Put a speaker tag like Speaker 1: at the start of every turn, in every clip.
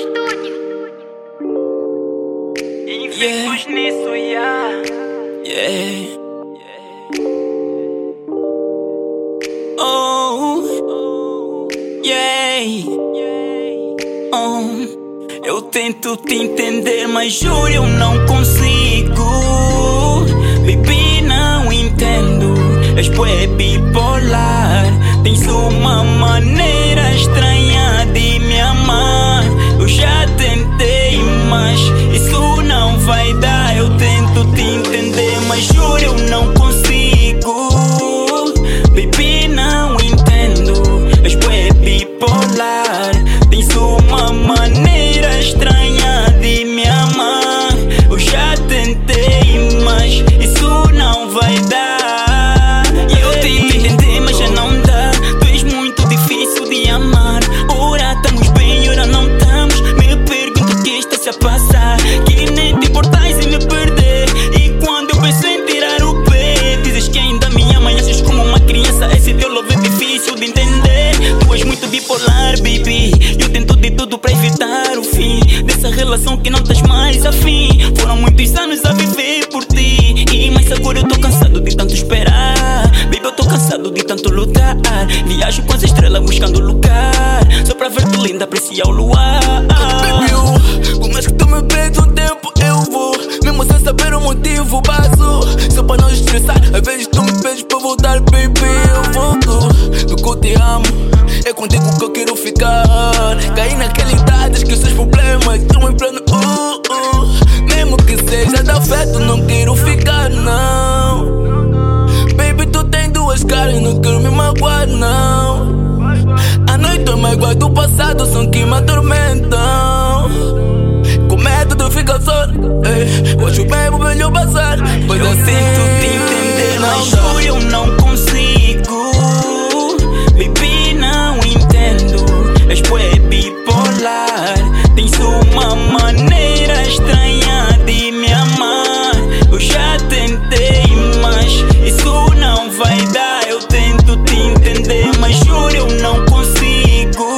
Speaker 1: estúdio.
Speaker 2: Invictus nisso, yeah.
Speaker 3: Oh, yeah. Eu tento te entender, mas juro eu não consigo. Baby, não entendo. És bué bipolar. Tens uma maneira estranha de me amar. Eu já tentei, mas isso não vai dar. Eu tento te entender, mas juro eu não consigo. Baby, não entendo. És bué bipolar. Tens uma maneira estranha de me amar. Eu já tentei, mas isso não vai dar. E eu tento entender, mas já não dá. Tu és muito difícil de amar. Ora estamos bem, ora não estamos. Me pergunto o que está-se a passar. Que nem te importais em me perder. E quando eu penso em tirar o pé, dizes que ainda me amas, achas como uma criança. Esse teu love é difícil de entender. Tu és muito bipolar, baby. Eu tento de tudo pra evitar o fim dessa relação que não estás mais afim. Foram muitos anos a viver por ti, mas agora eu tô cansado de tanto esperar. Baby, eu tô cansado de tanto lutar. Viajo com as estrelas buscando lugar, só pra ver-te linda, apreciar o luar.
Speaker 4: Baby, por mais que tu me pedes um tempo eu vou, mesmo sem saber o motivo, baso. Só pra não estressar, às vezes tu me pedes pra voltar, baby, eu volto. Porque eu te amo, é contigo que eu quero ficar. Caí naquela idade, esqueci os problemas, estão em plano mesmo que seja de afeto, não quero ficar, não. Baby, tu tens duas caras, não quero me magoar, não. A noite eu mágoas do passado são que me atormentam. Com medo de ficar só, hoje o bebo melhor passar. Pois
Speaker 3: Eu
Speaker 4: assim
Speaker 3: tento te entender, mas juro eu não consigo. Baby, não entendo. És bué bipolar. Tens uma maneira estranha de me amar. Eu já tentei, mas isso não vai dar. Eu tento te entender, mas juro eu não consigo.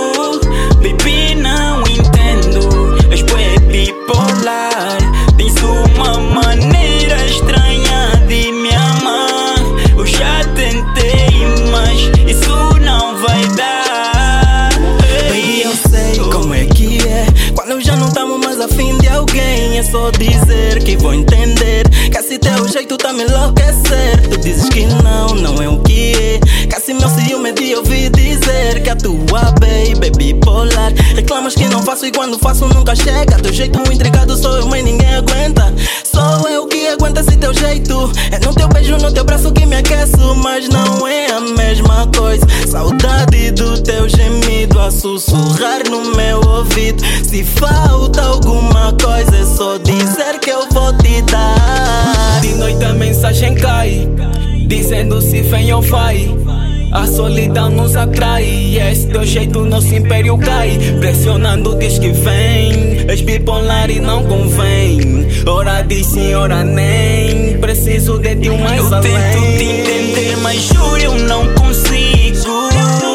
Speaker 3: Baby, não entendo. És bué bipolar. Tens uma maneira estranha de me amar. Eu já tentei, mas isso não vai dar.
Speaker 2: Baby, eu sei como é que é. Quando eu já não tamo mais afim de alguém, é só dizer que vou entender. Que esse teu jeito tá me enlouquecer. Tu dizes que não é o que é. Que esse meu ciúme de ouvir dizer que a tua baby é bipolar. Reclamas que não faço e quando faço nunca chega. Teu jeito intrigado sou eu, mas ninguém aguenta. Sou eu que aguento esse teu jeito. É no teu beijo, no teu braço que me aqueço. Mas não é a mesma coisa. Saudade do teu gemido a sussurrar no meu ouvido. Se falta alguma coisa é só dizer que eu vou te dar.
Speaker 4: de noite a mensagem cai, dizendo se vem ou vai. A solidão nos atrai e esse teu jeito nosso império cai. Pressionando diz que vem, és bipolar e não convém. Ora diz sim, ora nem. Preciso de ti mais
Speaker 3: Eu
Speaker 4: além.
Speaker 3: tento te entender, mas juro eu não consigo.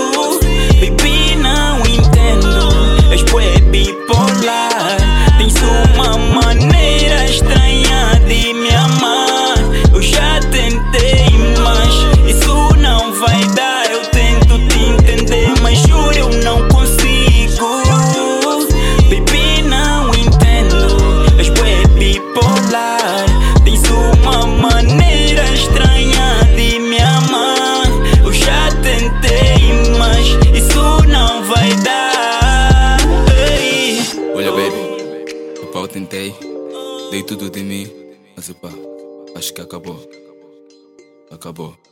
Speaker 3: Baby, não entendo. És bué bipolar. Tens uma maneira estranha de me amar. Eu já tentei, mas isso não vai dar. Eu tento te entender, mas juro eu não consigo. Baby, não entendo. És bué bipolar. Tens uma maneira estranha de me amar. Eu já tentei, mas isso não vai dar. Ei.
Speaker 4: Olha, baby, eu tentei, dei tudo de mim, mas epá, acho que acabou.